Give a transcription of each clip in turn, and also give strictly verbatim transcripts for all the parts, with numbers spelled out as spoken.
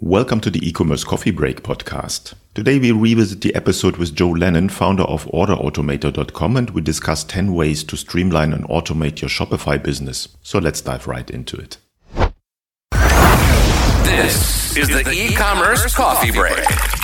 Welcome to the e-commerce coffee break podcast. Today we revisit the episode with Joe Lennon, founder of order automator dot com, and we discuss ten ways to streamline and automate your Shopify business. So let's dive right into it. This is the e-commerce coffee break,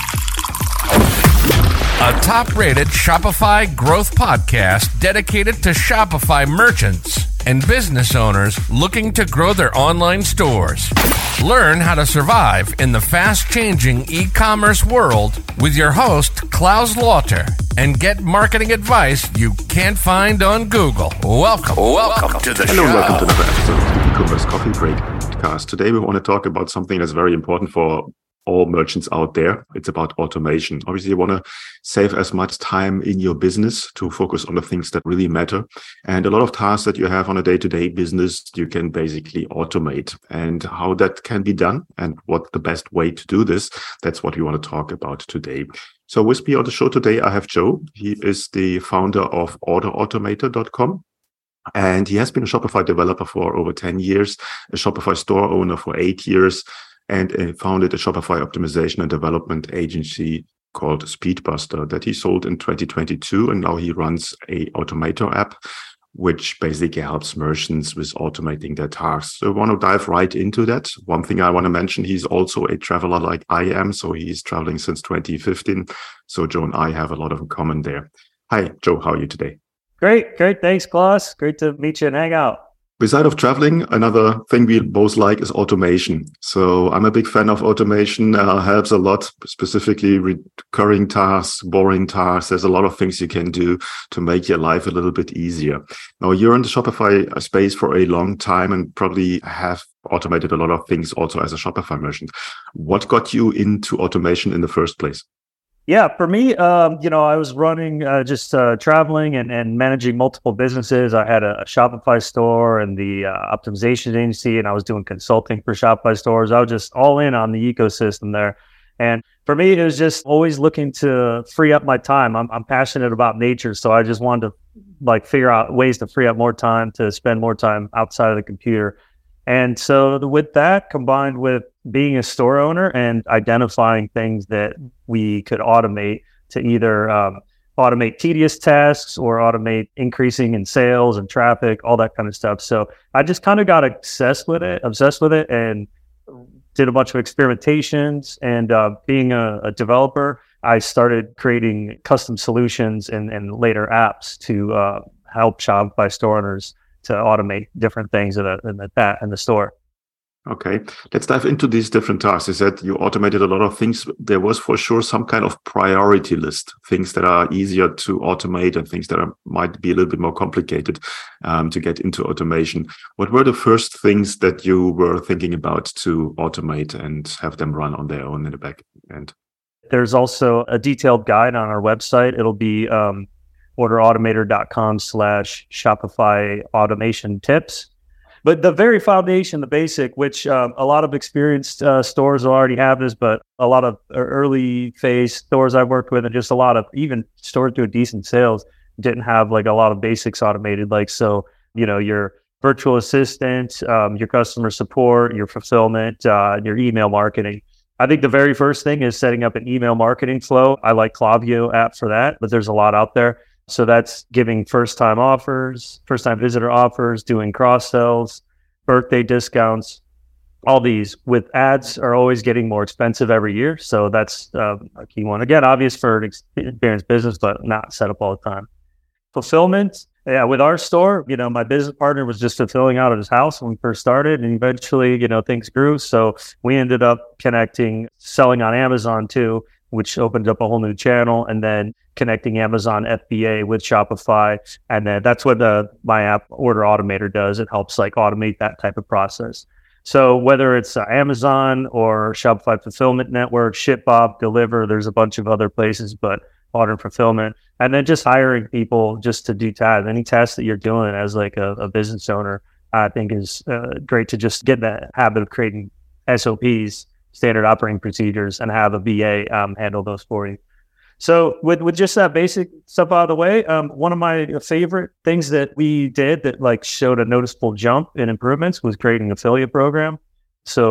a top-rated Shopify growth podcast dedicated to Shopify merchants and business owners looking to grow their online stores. Learn how to survive in the fast-changing e-commerce world with your host, Klaus Lauter, and get marketing advice you can't find on Google. Welcome, welcome to the Hello, show. Hello, welcome to another episode of the e-commerce coffee break podcast. Today we want to talk about something that's very important for all merchants out there. It's about automation. Obviously, you want to save as much time in your business to focus on the things that really matter. And a lot of tasks that you have on a day-to-day business, you can basically automate. And how that can be done and what the best way to do this, that's what we want to talk about today. So with me on the show today, I have Joe. He is the founder of order automator dot com. And he has been a Shopify developer for over ten years, a Shopify store owner for eight years, and uh, founded a Shopify optimization and development agency called Speedbuster that he sold in twenty twenty-two. And now he runs a Automator app, which basically helps merchants with automating their tasks. So I want to dive right into that. One thing I want to mention, he's also a traveler like I am. So he's traveling since twenty fifteen. So Joe and I have a lot of in common there. Hi, Joe. How are you today? Great, great. Thanks, Klaus. Great to meet you and hang out. Beside of traveling, another thing we both like is automation. So I'm a big fan of automation. Uh, helps a lot, specifically recurring tasks, boring tasks. There's a lot of things you can do to make your life a little bit easier. Now, you're in the Shopify space for a long time and probably have automated a lot of things also as a Shopify merchant. What got you into automation in the first place? Yeah, for me, um, you know, I was running, uh, just uh, traveling and, and managing multiple businesses. I had a, a Shopify store and the uh, optimization agency, and I was doing consulting for Shopify stores. I was just all in on the ecosystem there. And for me, it was just always looking to free up my time. I'm, I'm passionate about nature, so I just wanted to like figure out ways to free up more time, to spend more time outside of the computer. And so with that, combined with being a store owner and identifying things that we could automate to either um, automate tedious tasks or automate increasing in sales and traffic, all that kind of stuff. So I just kind of got obsessed with it, obsessed with it and did a bunch of experimentations. And uh, being a, a developer, I started creating custom solutions and, and later apps to uh, help Shopify store owners to automate different things in, a, in, the, in the store. Okay, let's dive into these different tasks. You said you automated a lot of things. There was for sure some kind of priority list, things that are easier to automate and things that are, might be a little bit more complicated um, to get into automation. What were the first things that you were thinking about to automate and have them run on their own in the back end? There's also a detailed guide on our website. It'll be um, order automator dot com slash Shopify automation tips. But the very foundation, the basic, which um, a lot of experienced uh, stores already have this, but a lot of early phase stores I've worked with and just a lot of even stores doing decent sales didn't have like a lot of basics automated. Like, so, you know, your virtual assistant, um, your customer support, your fulfillment, uh, your email marketing. I think the very first thing is setting up an email marketing flow. I like Klaviyo app for that, but there's a lot out there. So that's giving first-time offers, first-time visitor offers, doing cross-sells, birthday discounts, all these. With ads are always getting more expensive every year. So that's uh, a key one. Again, obvious for an experienced business, but not set up all the time. Fulfillment, yeah, with our store, you know, my business partner was just fulfilling out of his house when we first started. And eventually, you know, things grew. So we ended up connecting, selling on Amazon too, which opened up a whole new channel, and then connecting Amazon F B A with Shopify. And then that's what the, my app Order Automator does. It helps like automate that type of process. So whether it's uh, Amazon or Shopify Fulfillment Network, ShipBob, Deliver, there's a bunch of other places, but order fulfillment. And then just hiring people just to do tasks. Any task that you're doing as like a, a business owner, I think is uh, great to just get that habit of creating S O Ps, standard operating procedures, and have a V A um, handle those for you. So with, with just that basic stuff out of the way, um, one of my favorite things that we did that like showed a noticeable jump in improvements was creating an affiliate program. So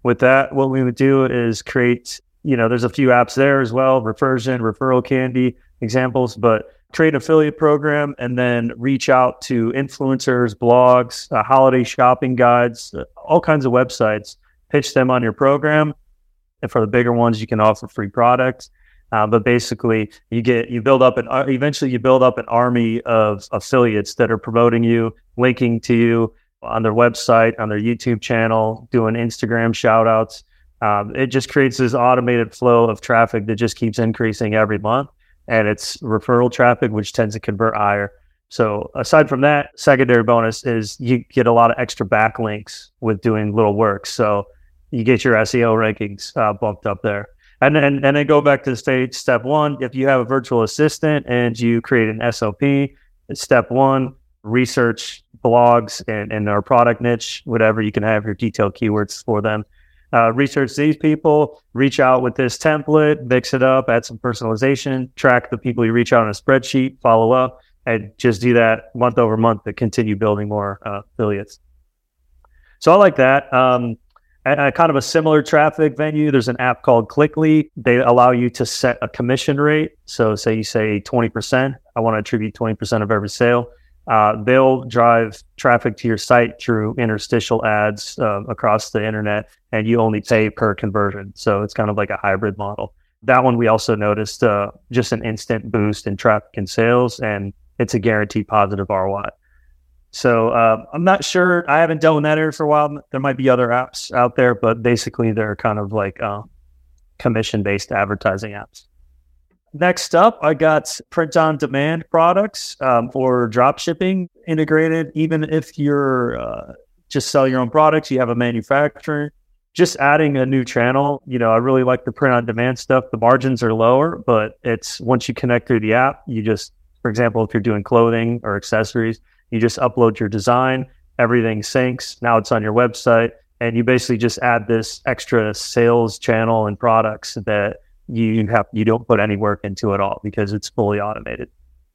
with that, what we would do is create, you know, there's a few apps there as well, Refersion, Referral Candy examples, but create an affiliate program and then reach out to influencers, blogs, uh, holiday shopping guides, uh, all kinds of websites, pitch them on your program. And for the bigger ones, you can offer free products. Uh, but basically, you get you build up an uh, eventually you build up an army of affiliates that are promoting you, linking to you on their website, on their YouTube channel, doing Instagram shout outs. Um, it just creates this automated flow of traffic that just keeps increasing every month. And it's referral traffic, which tends to convert higher. So aside from that, secondary bonus is you get a lot of extra backlinks with doing little work. So you get your S E O rankings uh, bumped up there. And then, and then go back to the stage, step one, if you have a virtual assistant and you create an S O P, step one, research blogs and, and our product niche, whatever, you can have your detailed keywords for them. Uh, research these people, reach out with this template, mix it up, add some personalization, track the people you reach out on a spreadsheet, follow up, and just do that month over month to continue building more uh, affiliates. So I like that. Um, A kind of a similar traffic venue, there's an app called Clickly. They allow you to set a commission rate. So say you say twenty percent, I want to attribute twenty percent of every sale. Uh, they'll drive traffic to your site through interstitial ads uh, across the internet, and you only pay per conversion. So it's kind of like a hybrid model. That one we also noticed uh, just an instant boost in traffic and sales, and it's a guaranteed positive R O I. So uh, I'm not sure. I haven't dealt in that area for a while. There might be other apps out there, but basically they're kind of like uh, commission-based advertising apps. Next up, I got print-on-demand products um, for drop shipping integrated. Even if you're uh, just sell your own products, you have a manufacturer, just adding a new channel. You know, I really like the print-on-demand stuff. The margins are lower, but it's once you connect through the app, you just, for example, if you're doing clothing or accessories, you just upload your design, everything syncs. Now it's on your website, and you basically just add this extra sales channel and products that you have you don't put any work into at all because it's fully automated.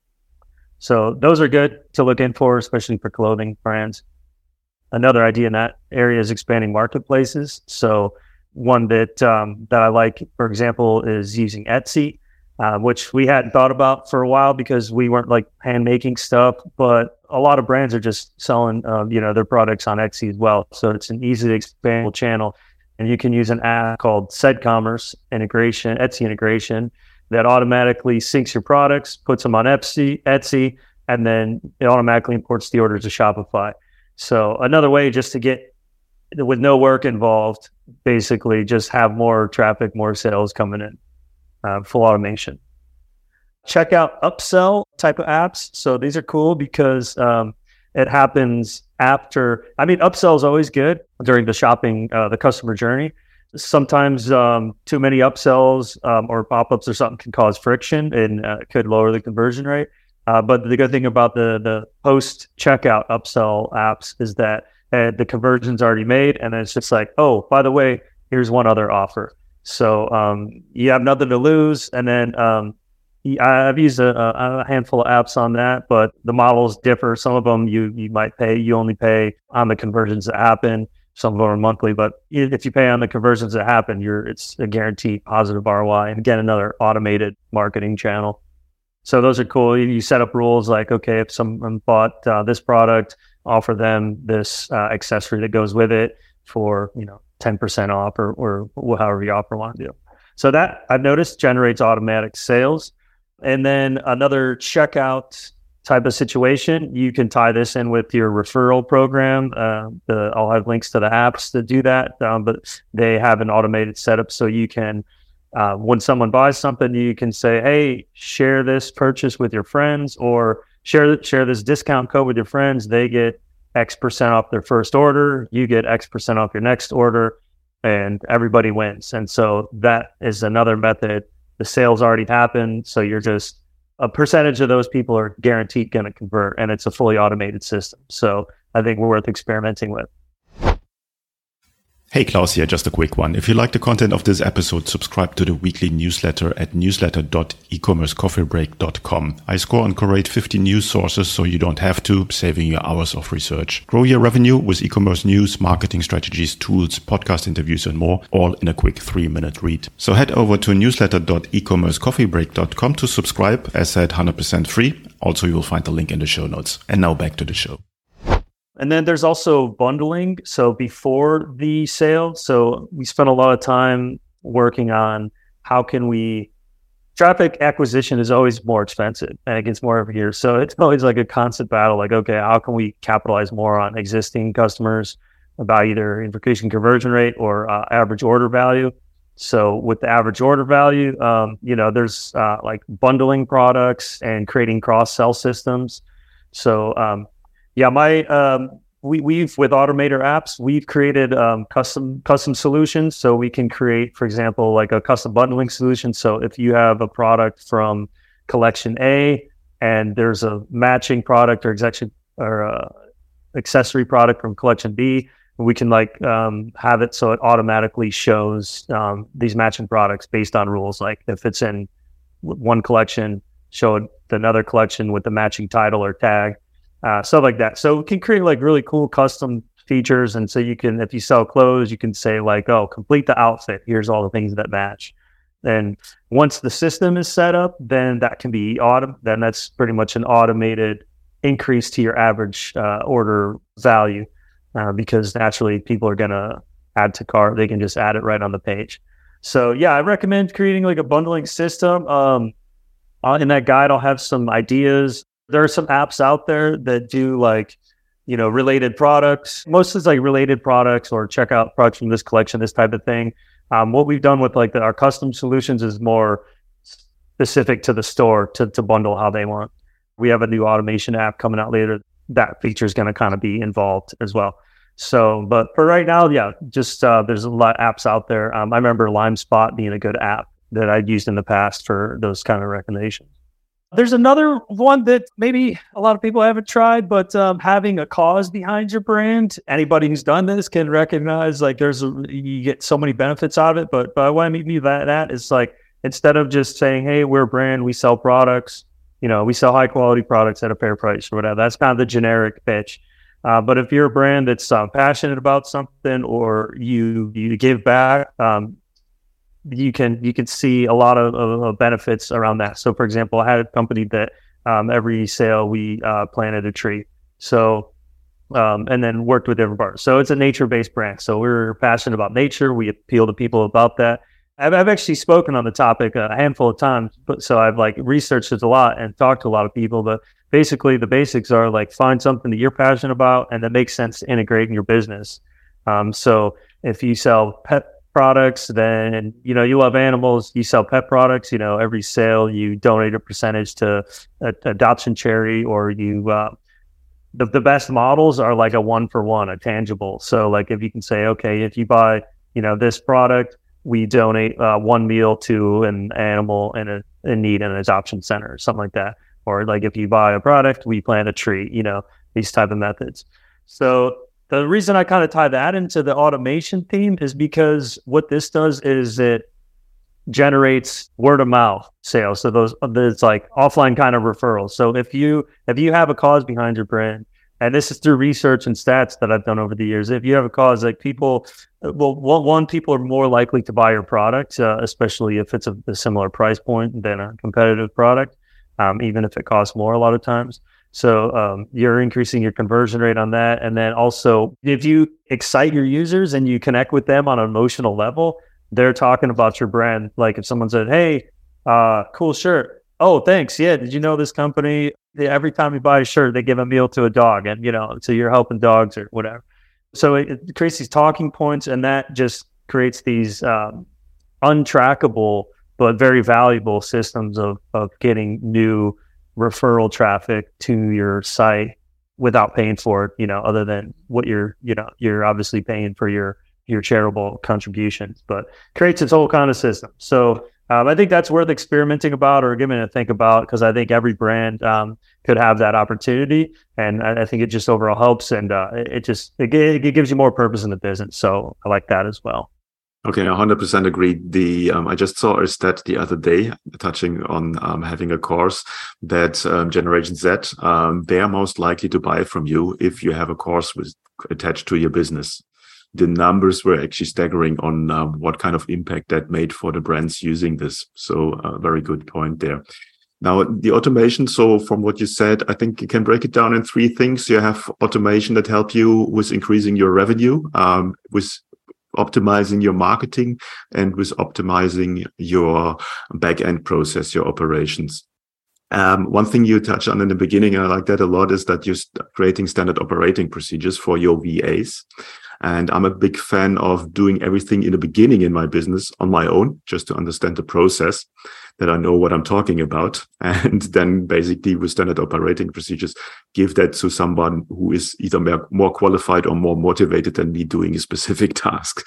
So those are good to look in for, especially for clothing brands. Another idea in that area is expanding marketplaces. So one that um, that I like, for example, is using Etsy. Uh, which we hadn't thought about for a while because we weren't like hand making stuff, but a lot of brands are just selling, um, you know, their products on Etsy as well. So it's an easily expandable channel, and you can use an app called SedCommerce integration, Etsy integration, that automatically syncs your products, puts them on Etsy, Etsy, and then it automatically imports the order to Shopify. So another way just to get, with no work involved, basically just have more traffic, more sales coming in. Uh, full automation. Check out upsell type of apps. So these are cool because um, it happens after. I mean, upsell is always good during the shopping, uh, the customer journey. Sometimes um, too many upsells um, or pop-ups or something can cause friction and uh, could lower the conversion rate. Uh, but the good thing about the the post-checkout upsell apps is that uh, the conversion's already made, and then it's just like, oh, by the way, here's one other offer. So um, you have nothing to lose. And then um, I've used a, a handful of apps on that, but the models differ. Some of them you you might pay, you only pay on the conversions that happen. Some of them are monthly, but if you pay on the conversions that happen, you're it's a guaranteed positive R O I. And again, another automated marketing channel. So those are cool. You set up rules like, okay, if someone bought uh, this product, offer them this uh, accessory that goes with it for, you know, ten percent off or, or however you offer want to do. So that I've noticed generates automatic sales. And then another checkout type of situation, you can tie this in with your referral program. Uh, the, I'll have links to the apps that do that, um, but they have an automated setup. So you can, uh, when someone buys something, you can say, hey, share this purchase with your friends, or share, share this discount code with your friends. They get X percent off their first order, you get X percent off your next order, and everybody wins. And so that is another method. The sales already happened, so you're just, a percentage of those people are guaranteed going to convert, and it's a fully automated system. So I think we're worth experimenting with. Hey, Klaus here, just a quick one. If you like the content of this episode, subscribe to the weekly newsletter at newsletter dot e commerce coffee break dot com. I score and curate fifty news sources so you don't have to, saving you hours of research. Grow your revenue with e-commerce news, marketing strategies, tools, podcast interviews, and more, all in a quick three-minute read. So head over to newsletter dot e commerce coffee break dot com to subscribe, as said, one hundred percent free. Also, you will find the link in the show notes. And now back to the show. And then there's also bundling. So before the sale, so we spent a lot of time working on how can we, traffic acquisition is always more expensive and it gets more every year. So it's always like a constant battle, like, okay, how can we capitalize more on existing customers about either increasing conversion rate or uh, average order value? So with the average order value, um, you know, there's uh, like bundling products and creating cross-sell systems. So, um, Yeah, my um, we we've with Automator apps, we've created um, custom custom solutions. So we can create, for example, like a custom bundling solution. So if you have a product from collection A and there's a matching product or execution or uh, accessory product from collection B, we can like um, have it so it automatically shows um, these matching products based on rules. Like if it's in one collection, show it another collection with the matching title or tag. Uh, stuff like that. So we can create like really cool custom features. And so you can, if you sell clothes, you can say like, oh, complete the outfit. Here's all the things that match. And once the system is set up, then that can be autom- then that's pretty much an automated increase to your average uh, order value uh, because naturally people are going to add to cart. They can just add it right on the page. So yeah, I recommend creating like a bundling system. Um, uh, in that guide, I'll have some ideas. There are some apps out there that do like, you know, related products. Most is like related products or check out products from this collection, this type of thing. Um, what we've done with like the, our custom solutions is more specific to the store to, to bundle how they want. We have a new automation app coming out later. That feature is going to kind of be involved as well. So, but for right now, yeah, just uh, there's a lot of apps out there. Um, I remember LimeSpot being a good app that I'd used in the past for those kind of recommendations. There's another one that maybe a lot of people haven't tried, but um, having a cause behind your brand. Anybody who's done this can recognize like there's a, you get so many benefits out of it. But but what I mean by that is like instead of just saying, hey, we're a brand, we sell products, you know, we sell high quality products at a fair price or whatever. That's kind of the generic pitch. Uh, but if you're a brand that's uh, passionate about something or you you give back, um, you can you can see a lot of, of, of benefits around that. So for example, I had a company that um, every sale we uh, planted a tree. So um, and then worked with different partners. So it's a nature-based brand. So we're passionate about nature. We appeal to people about that. I've, I've actually spoken on the topic a handful of times, but so I've like researched it a lot and talked to a lot of people. But basically the basics are like find something that you're passionate about and that makes sense to integrate in your business. Um, so if you sell pet products, then you know you love animals, you sell pet products, you know every sale you donate a percentage to a, adoption charity, or you uh, the, the best models are like a one for one, a tangible. So like if you can say, okay, if you buy you know this product, we donate uh, one meal to an animal in a in need in an adoption center or something like that. Or like if you buy a product, we plant a tree, you know these type of methods. So the reason I kind of tie that into the automation theme is because what this does is it generates word of mouth sales. So those, it's like offline kind of referrals. So if you if you have a cause behind your brand, and this is through research and stats that I've done over the years, if you have a cause, like people, well, one, people are more likely to buy your product, uh, especially if it's a, a similar price point than a competitive product, um, even if it costs more a lot of times. So um, you're increasing your conversion rate on that. And then also, if you excite your users and you connect with them on an emotional level, they're talking about your brand. Like if someone said, hey, uh, cool shirt. Oh, thanks. Yeah. Did you know this company? Every time you buy a shirt, they give a meal to a dog. And, you know, so you're helping dogs or whatever. So it, it creates these talking points, and that just creates these um, untrackable but very valuable systems of of getting new referral traffic to your site without paying for it, you know, other than what you're, you know, you're obviously paying for your, your charitable contributions, but creates its whole kind of system. So um, I think that's worth experimenting about or giving it a think about, because I think every brand um, could have that opportunity, and I, I think it just overall helps, and uh, it, it just it, it gives you more purpose in the business. So I like that as well. Okay, I one hundred percent agree. The um, I just saw a stat the other day touching on um, having a course that um, Generation Z, um, they are most likely to buy from you if you have a course with attached to your business. The numbers were actually staggering on uh, what kind of impact that made for the brands using this. So a uh, very good point there. Now, the automation, so from what you said, I think you can break it down in three things. You have automation that help you with increasing your revenue, um, with optimizing your marketing, and with optimizing your back-end process, your operations. Um, one thing you touched on in the beginning, and I like that a lot, is that you're creating standard operating procedures for your V As. And I'm a big fan of doing everything in the beginning in my business on my own, just to understand the process, that I know what I'm talking about. And then basically with standard operating procedures, give that to someone who is either more qualified or more motivated than me doing a specific task.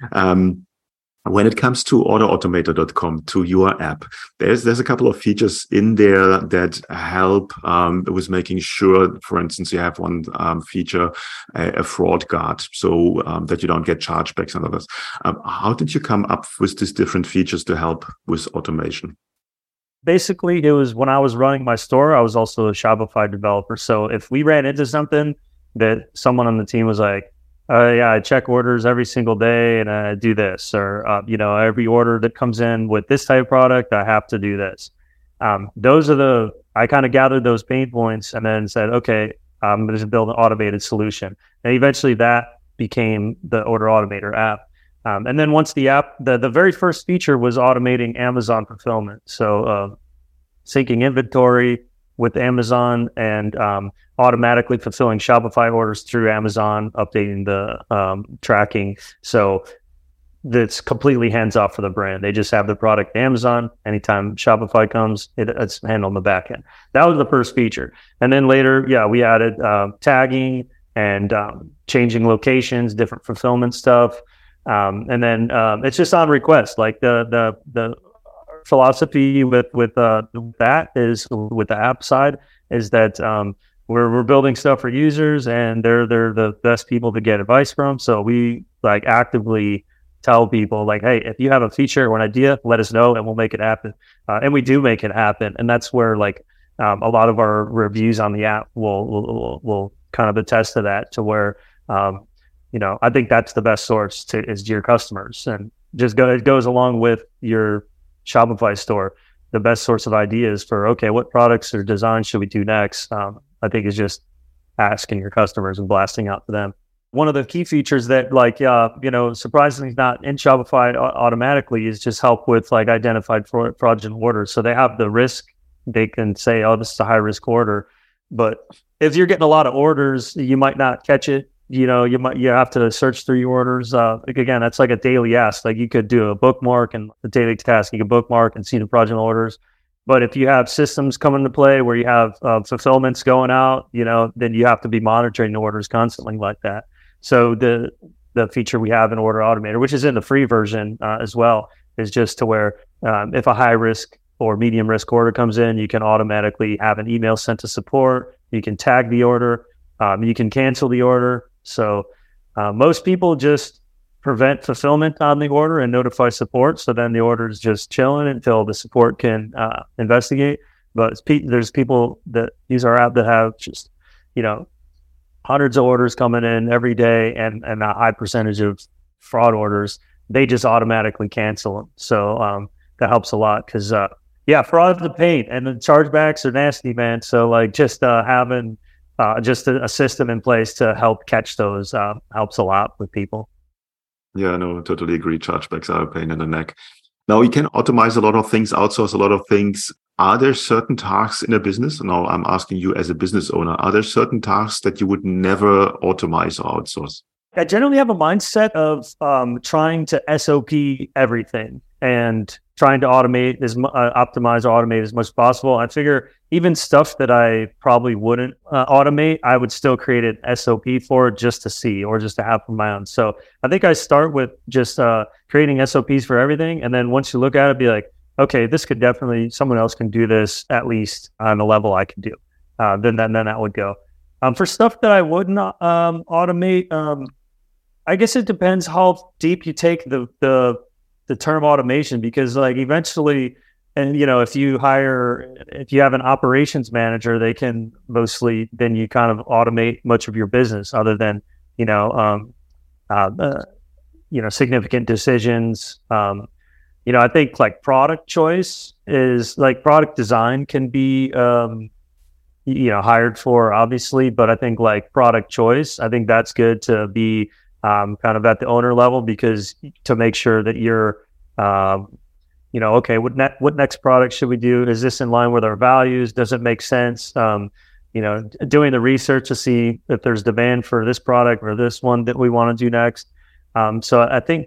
Um, When it comes to order automator dot com, to your app, there's there's a couple of features in there that help um, with making sure, for instance, you have one um, feature, a, a fraud guard, so um, that you don't get chargebacks and others. Um, how did you come up with these different features to help with automation? Basically, it was when I was running my store, I was also a Shopify developer. So if we ran into something that someone on the team was like, Uh, yeah, I check orders every single day and I do this, or, uh, you know, every order that comes in with this type of product, I have to do this. Um, those are the, I kind of gathered those pain points and then said, okay, I'm going to build an automated solution. And eventually that became the Order Automator app. Um, and then once the app, the, the very first feature was automating Amazon fulfillment. So uh, syncing inventory with Amazon and um, automatically fulfilling Shopify orders through Amazon, updating the um, tracking. So that's completely hands off for the brand. They just have the product Amazon. Anytime Shopify comes, it, it's handled on the back end. That was the first feature. And then later, yeah, we added uh, tagging and um, changing locations, different fulfillment stuff. Um, and then um, it's just on request. Like the the the philosophy with with uh, that is with the app side is that um, we're we're building stuff for users, and they're they're the best people to get advice from. So we like actively tell people like, hey, if you have a feature or an idea, let us know and we'll make it happen. Uh, and we do make it happen, and that's where like um, a lot of our reviews on the app will will will kind of attest to that. To where um, you know, I think that's the best source to is your customers, and just go it goes along with your Shopify store. The best source of ideas for, okay, what products or designs should we do next? Um, I think is just asking your customers and blasting out to them. One of the key features that like, uh, you know, surprisingly not in Shopify automatically is just help with like identified fraud- fraudulent orders. So they have the risk. They can say, oh, this is a high risk order. But if you're getting a lot of orders, you might not catch it. You know, you might, you have to search through your orders. Uh, like again, that's like a daily ask. Like you could do a bookmark and the daily task, you can bookmark and see the fraudulent orders. But if you have systems come into play where you have uh, fulfillments going out, you know, then you have to be monitoring the orders constantly like that. So the the feature we have in Order Automator, which is in the free version uh, as well, is just to where um, if a high risk or medium risk order comes in, you can automatically have an email sent to support. You can tag the order. Um, you can cancel the order. So uh, most people just prevent fulfillment on the order and notify support. So then the order is just chilling until the support can uh, investigate. But pe- there's people that use our app that have just, you know, hundreds of orders coming in every day and, and a high percentage of fraud orders. They just automatically cancel them. So um, that helps a lot because, uh, yeah, fraud is the pain and the chargebacks are nasty, man. So like just uh, having Uh, just a, a system in place to help catch those uh, helps a lot with people. Yeah, no, totally agree. Chargebacks are a pain in the neck. Now, you can automate a lot of things, outsource a lot of things. Are there certain tasks in a business? Now, I'm asking you as a business owner, are there certain tasks that you would never automate or outsource? I generally have a mindset of um, trying to S O P everything and trying to automate, as uh, optimize or automate as much as possible. I figure even stuff that I probably wouldn't uh, automate, I would still create an S O P for just to see or just to have for my own. So I think I start with just uh, creating S O Ps for everything. And then once you look at it, be like, okay, this could definitely, someone else can do this at least on the level I can do. Uh, then, then, then that would go. Um, for stuff that I wouldn't um, automate, um, I guess it depends how deep you take the, the, the term automation, because like eventually, and you know, if you hire, if you have an operations manager, they can mostly, then you kind of automate much of your business other than, you know, um, uh, uh, you know, significant decisions. Um, you know, I think like product choice is like product design can be, um, you know, hired for obviously, but I think like product choice, I think that's good to be um, kind of at the owner level, because to make sure that you're, um, you know, okay, what ne- what next product should we do? Is this in line with our values? Does it make sense? Um, you know, doing the research to see if there's demand for this product or this one that we want to do next. Um, so I think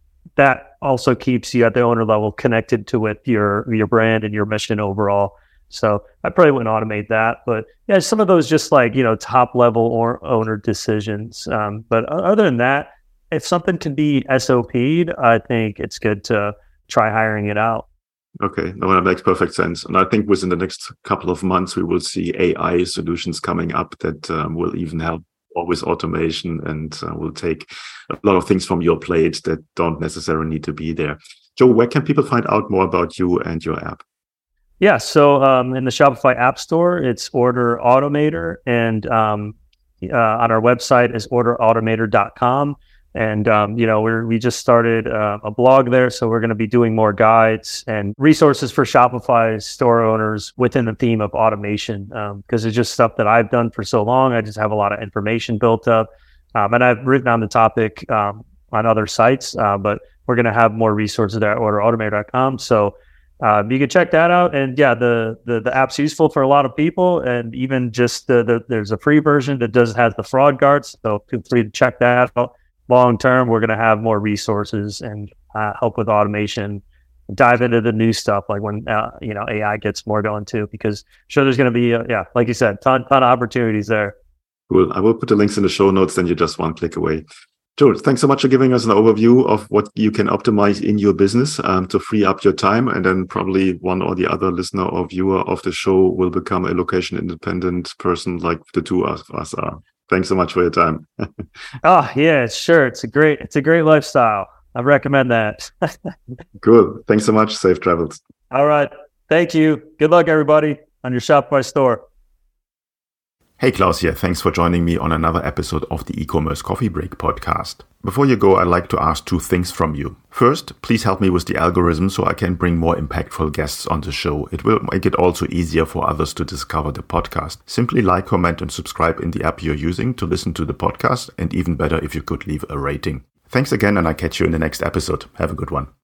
that also keeps you at the owner level connected to with your your brand and your mission overall. So I probably wouldn't automate that, but yeah, some of those just like, you know, top level or owner decisions. Um, but other than that, if something can be S O P'd, I think it's good to try hiring it out. Okay, no, that makes perfect sense. And I think within the next couple of months, we will see A I solutions coming up that um, will even help with automation and uh, will take a lot of things from your plate that don't necessarily need to be there. Joe, where can people find out more about you and your app? Yeah, so um, in the Shopify App Store, it's Order Automator, and um, uh, on our website is order automator dot com. And um, you know, we we just started uh, a blog there, so we're going to be doing more guides and resources for Shopify store owners within the theme of automation, because um, it's just stuff that I've done for so long. I just have a lot of information built up, um, and I've written on the topic um, on other sites, uh, but we're going to have more resources there at order automator dot com. So. Uh, you can check that out, and yeah, the, the the app's useful for a lot of people, and even just the, the there's a free version that does has the fraud guards, so feel free to check that out. Long term, we're going to have more resources and uh, help with automation, dive into the new stuff like when uh, you know A I gets more going too, because sure there's going to be uh, yeah, like you said, ton ton of opportunities there. Cool. I will put the links in the show notes, then you're just one click away. Joel, thanks so much for giving us an overview of what you can optimize in your business um, to free up your time. And then probably one or the other listener or viewer of the show will become a location independent person like the two of us are. Thanks so much for your time. Oh, yeah, sure. It's a great, it's a great lifestyle. I recommend that. Cool. Thanks so much. Safe travels. All right. Thank you. Good luck, everybody, on your Shopify store. Hey, Klaus here. Thanks for joining me on another episode of the E-Commerce Coffee Break podcast. Before you go, I'd like to ask two things from you. First, please help me with the algorithm so I can bring more impactful guests on the show. It will make it also easier for others to discover the podcast. Simply like, comment, and subscribe in the app you're using to listen to the podcast, and even better if you could leave a rating. Thanks again, and I'll catch you in the next episode. Have a good one.